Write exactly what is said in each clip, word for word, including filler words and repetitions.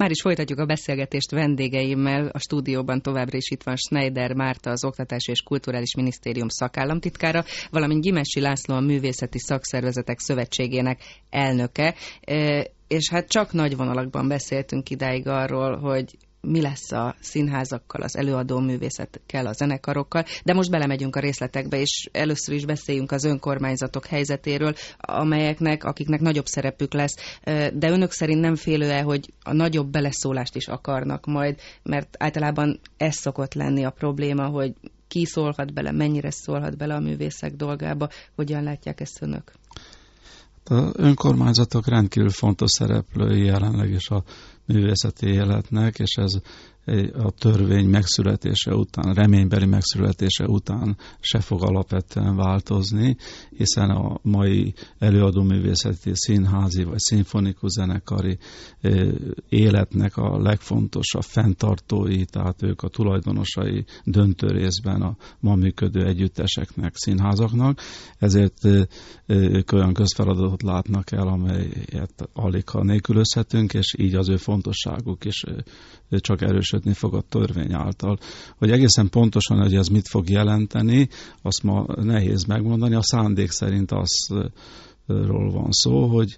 Már is folytatjuk a beszélgetést vendégeimmel. A stúdióban továbbra is itt van Schneider Márta, az Oktatási és Kulturális Minisztérium szakállamtitkára, valamint Gyimesi László, a Művészeti Szakszervezetek Szövetségének elnöke. És hát csak nagy vonalakban beszéltünk idáig arról, hogy mi lesz a színházakkal, az előadó művészetekkel, a zenekarokkal, de most belemegyünk a részletekbe, és először is beszéljünk az önkormányzatok helyzetéről, amelyeknek, akiknek nagyobb szerepük lesz, de önök szerint nem félő-e, hogy a nagyobb beleszólást is akarnak majd, mert általában ez szokott lenni a probléma, hogy ki szólhat bele, mennyire szólhat bele a művészek dolgába, hogyan látják ezt önök? Az önkormányzatok rendkívül fontos szereplői jelenleg is a művészeti életnek, és ez a törvény megszületése után, reménybeli megszületése után se fog alapvetően változni, hiszen a mai előadóművészeti, színházi vagy szimfonikus zenekari életnek a legfontosabb fenntartói, tehát ők a tulajdonosai döntő részben a ma működő együtteseknek, színházaknak, ezért ők olyan közfeladatot látnak el, amelyet alig ha nélkülözhetünk, és így az ő fontosságuk is csak erősödni fog a törvény által. Hogy egészen pontosan, hogy ez mit fog jelenteni, azt ma nehéz megmondani. A szándék szerint azról van szó, hogy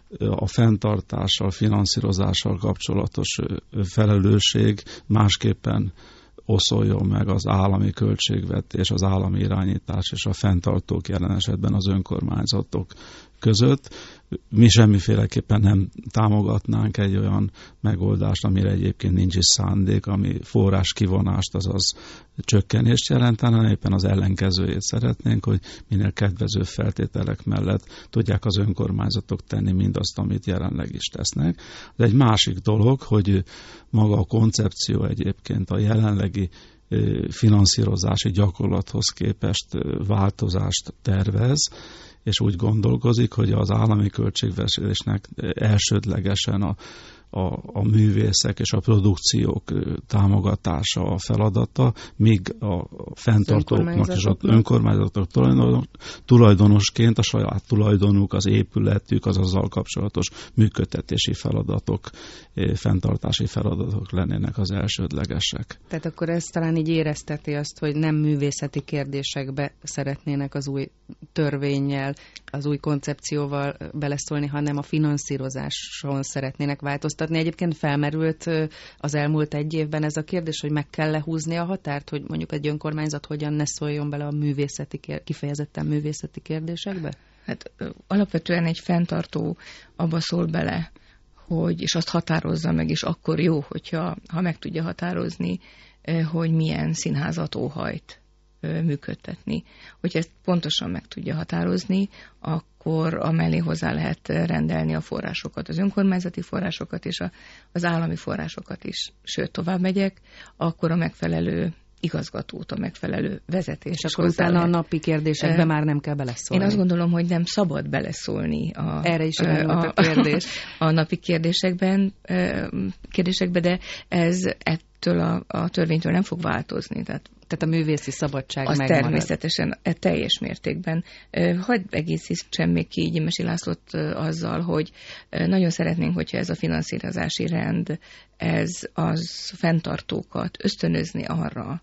a fenntartással, finanszírozással kapcsolatos felelősség másképpen oszoljon meg az állami költségvetés, az állami irányítás és a fenntartók, jelen esetben az önkormányzatok között. Mi semmiféleképpen nem támogatnánk egy olyan megoldást, amire egyébként nincs is szándék, ami forrás kivonást, azaz csökkenést jelentene, hanem éppen az ellenkezőjét szeretnénk, hogy minél kedvező feltételek mellett tudják az önkormányzatok tenni mindazt, amit jelenleg is tesznek. De egy másik dolog, hogy maga a koncepció egyébként a jelenlegi finanszírozási gyakorlathoz képest változást tervez, és úgy gondolkozik, hogy az állami költségvetésnek elsődlegesen a, a, a művészek és a produkciók támogatása a feladata, míg a fenntartóknak és az önkormányzatok tulajdonosként a saját tulajdonuk, az épületük, az azzal kapcsolatos működtetési feladatok, fenntartási feladatok lennének az elsődlegesek. Tehát akkor ez talán így érezteti azt, hogy nem művészeti kérdésekbe szeretnének az új törvénnyel, az új koncepcióval beleszólni, hanem a finanszírozáson szeretnének változtatni. Egyébként felmerült az elmúlt egy évben ez a kérdés, hogy meg kell lehúzni a határt, hogy mondjuk egy önkormányzat hogyan ne szóljon bele a művészeti, kifejezetten művészeti kérdésekbe? Hát alapvetően egy fenntartó abba szól bele, hogy, és azt határozza meg, és akkor jó, hogyha ha meg tudja határozni, hogy milyen színházat óhajt működtetni. Hogyha ezt pontosan meg tudja határozni, akkor amellé hozzá lehet rendelni a forrásokat, az önkormányzati forrásokat és a, az állami forrásokat is. Sőt, tovább megyek, akkor a megfelelő igazgatót, a megfelelő vezetés. És akkor utána lehet. A napi kérdésekbe e, már nem kell beleszólni. Én azt gondolom, hogy nem szabad beleszólni a, Erre is a, a kérdés. A, a napi kérdésekben, kérdésekbe, de ez ettől a, a törvénytől nem fog változni. Tehát, Tehát a művészi szabadság az megmarad. Természetesen teljes mértékben. Hadd egészítsem még ki Gyimesi Lászlót azzal, hogy nagyon szeretnénk, hogyha ez a finanszírozási rend, ez az fenntartókat ösztönözni arra,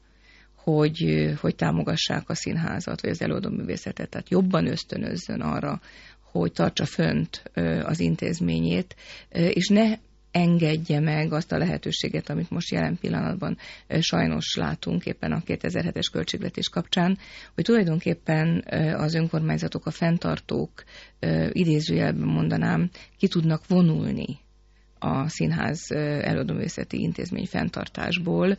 hogy, hogy támogassák a színházat, vagy az előadóművészetet, tehát jobban ösztönözzön arra, hogy tartsa fönt az intézményét, és ne engedje meg azt a lehetőséget, amit most jelen pillanatban sajnos látunk éppen a kétezer-hetes költségvetés kapcsán, hogy tulajdonképpen az önkormányzatok, a fenntartók, idézőjelben mondanám, ki tudnak vonulni a színház előadóművészeti intézmény fenntartásból,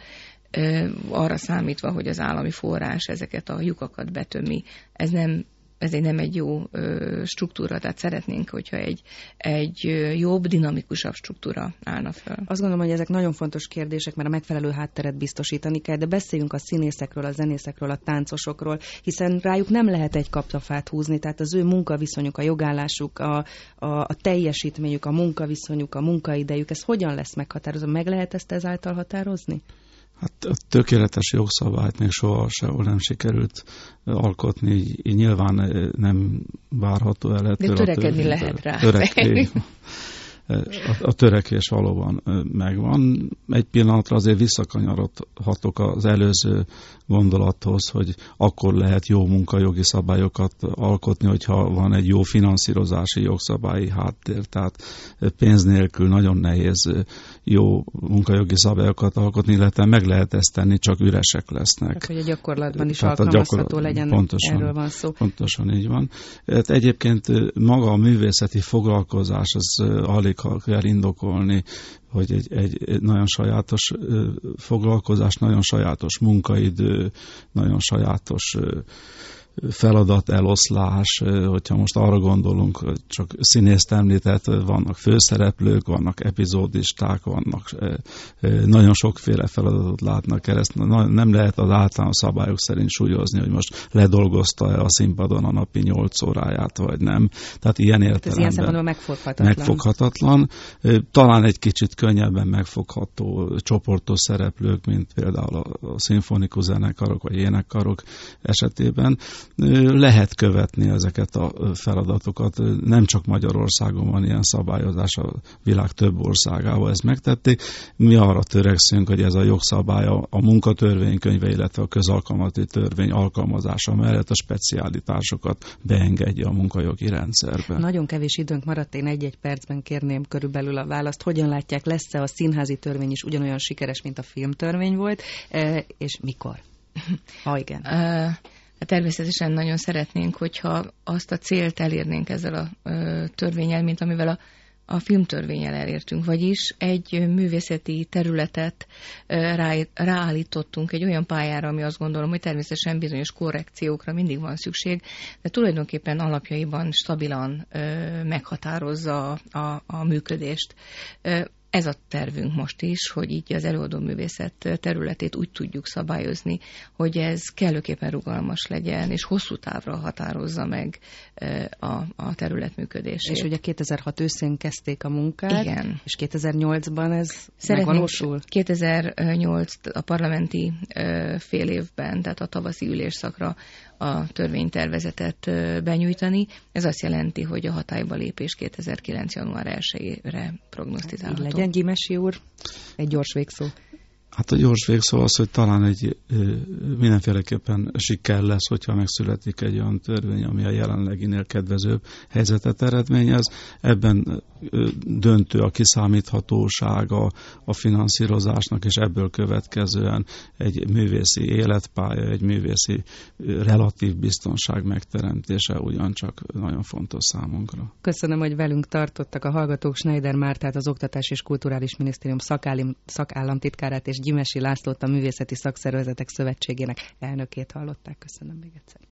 arra számítva, hogy az állami forrás ezeket a lyukakat betömi. Ez nem Ez egy nem egy jó ö, struktúra, tehát szeretnénk, hogyha egy, egy jobb, dinamikusabb struktúra állna fel. Azt gondolom, hogy ezek nagyon fontos kérdések, mert a megfelelő hátteret biztosítani kell, de beszéljünk a színészekről, a zenészekről, a táncosokról, hiszen rájuk nem lehet egy kaptafát húzni, tehát az ő munkaviszonyuk, a jogállásuk, a, a, a teljesítményük, a munkaviszonyuk, a munkaidejük, ez hogyan lesz meghatározva? Meg lehet ezt ezáltal határozni? Hát a tökéletes jogszabályt még soha sehol nem sikerült alkotni, így, így nyilván nem várható el ettől. De törekedni lehet rá. Törekni. a törekvés valóban megvan. Egy pillanatra azért visszakanyarodhatok az előző gondolathoz, hogy akkor lehet jó munkajogi szabályokat alkotni, hogyha van egy jó finanszírozási jogszabályi háttér. Tehát pénz nélkül nagyon nehéz jó munkajogi szabályokat alkotni, illetve meg lehet ezt tenni, csak üresek lesznek. Tehát, hogy a gyakorlatban is Tehát alkalmazható gyakor... legyen, pontosan, erről van szó. Pontosan így van. Hát egyébként maga a művészeti foglalkozás, az alig kell indokolni, hogy egy, egy nagyon sajátos foglalkozás, nagyon sajátos munkaidő, nagyon sajátos feladateloszlás, hogyha most arra gondolunk, hogy csak színészt említett, vannak főszereplők, vannak epizódisták, vannak nagyon sokféle feladatot látnak el, ezt nem lehet az általános szabályok szerint súlyozni, hogy most ledolgozta-e a színpadon a napi nyolc óráját, vagy nem. Tehát ilyen értelemben ez ilyen megfoghatatlan. megfoghatatlan. Talán egy kicsit könnyebben megfogható csoportos szereplők, mint például a szimfonikus zenekarok, vagy énekkarok esetében. Lehet követni ezeket a feladatokat. Nem csak Magyarországon van ilyen szabályozás, a világ több országában ezt megtették. Mi arra törekszünk, hogy ez a jogszabály a munkatörvénykönyve, illetve a közalkalmazási törvény alkalmazása mellett a speciálitásokat beengedje a munkajogi rendszerbe. Nagyon kevés időnk maradt, én egy-egy percben kérném körülbelül a választ. Hogyan látják, lesz-e a színházi törvény is ugyanolyan sikeres, mint a filmtörvény volt, és mikor? Ha igen. Természetesen nagyon szeretnénk, hogyha azt a célt elérnénk ezzel a törvénnyel, mint amivel a, a filmtörvénnyel elértünk, vagyis egy művészeti területet rá, ráállítottunk egy olyan pályára, ami azt gondolom, hogy természetesen bizonyos korrekciókra mindig van szükség, de tulajdonképpen alapjaiban stabilan meghatározza a, a, a működést. Ez a tervünk most is, hogy így az előadóművészet területét úgy tudjuk szabályozni, hogy ez kellőképpen rugalmas legyen, és hosszú távra határozza meg a, a terület működését. És ugye kétezer-hat őszén kezdték a munkát, igen. És kétezer-nyolcban ez megvalósul? kétezer-nyolc a parlamenti fél évben, tehát a tavaszi ülésszakra a törvénytervezetet benyújtani. Ez azt jelenti, hogy a hatályba lépés kétezer-kilenc január elsejére prognosztizálható. Így legyen, Gyimesi úr, egy gyors végszó. Hát a gyors végszó az, hogy talán egy mindenféleképpen siker lesz, hogyha megszületik egy olyan törvény, ami a jelenleginél kedvezőbb helyzetet eredményez. Ebben döntő a kiszámíthatósága a finanszírozásnak, és ebből következően egy művészi életpálya, egy művészi relatív biztonság megteremtése ugyancsak nagyon fontos számunkra. Köszönöm, hogy velünk tartottak a hallgatók. Schneider Mártát, az Oktatási és Kulturális Minisztérium szakállamtitkárát és Gyimesi Lászlót, a Művészeti Szakszervezetek Szövetségének elnökét hallották. Köszönöm még egyszer.